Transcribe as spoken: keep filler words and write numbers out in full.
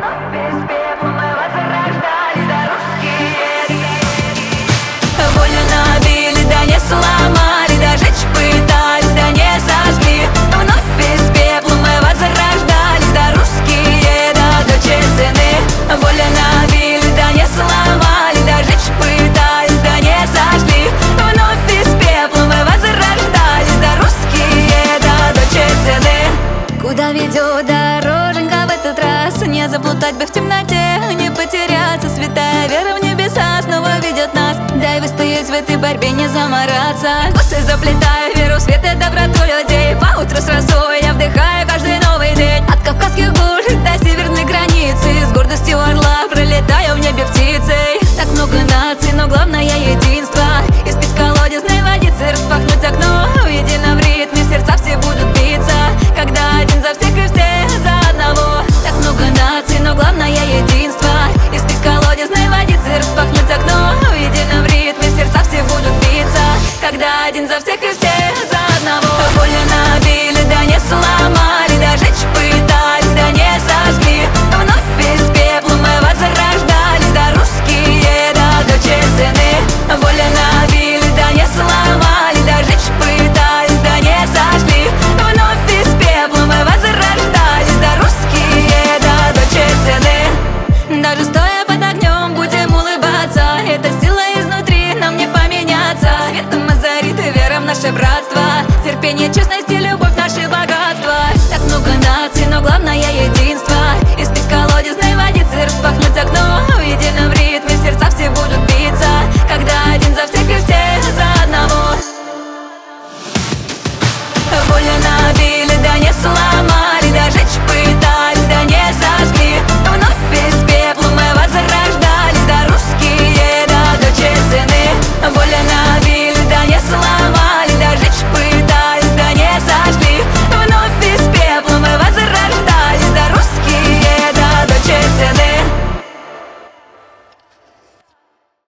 Без пепла мы возрождались, да русские. Волю набили, да не сломали, да жечь пытались, да не сожгли. Вновь без пепла мы возрождались, да русские, да дочери сыны. Волю набили, да не сломали, да жечь пытались, да не сожгли. Вновь без пепла мы возрождались, да русские, да дочери сыны. Куда ведет дороженька в этот раз? Не заплутать бы в темноте, не потеряться. Святая вера в небеса снова ведет нас. Дай выстоять в этой борьбе, не замораться. Косы заплетая веру в свет и доброту людей. По утру с росой я вдыхаю каждый новый день. От кавказских гор до северной границы, с гордостью орла пролетаю в небе птицей. Так много наций, но главное единство. Испить колодезной водицы, распахнуть окно. В едином ритме сердца все будут биться, когда один за всех и все за одного. Так много наций, но главное единство. Испить колодезной водицы, распахнуть окно. В едином ритме сердца все будут биться, когда один за всех и все за одного. Волю набили, да не сломали, да жечь пытались, да не сожгли. Вновь без пепла мы возрождались, да русские, да дочери сыны. Волю набили, да не сломали, да жечь пытались, да не сожгли. Вновь без пепла мы возрождались, да русские, да дочери сыны. Даже стоя под огнем будем улыбаться, эта сила изнутри нам не поменяться. Светом озарит и вера в наше братство, терпение, честность и любовь — наше богатство. Так много наций, но главное единство. Испить колодезной водицы, распахнуть окно. В едином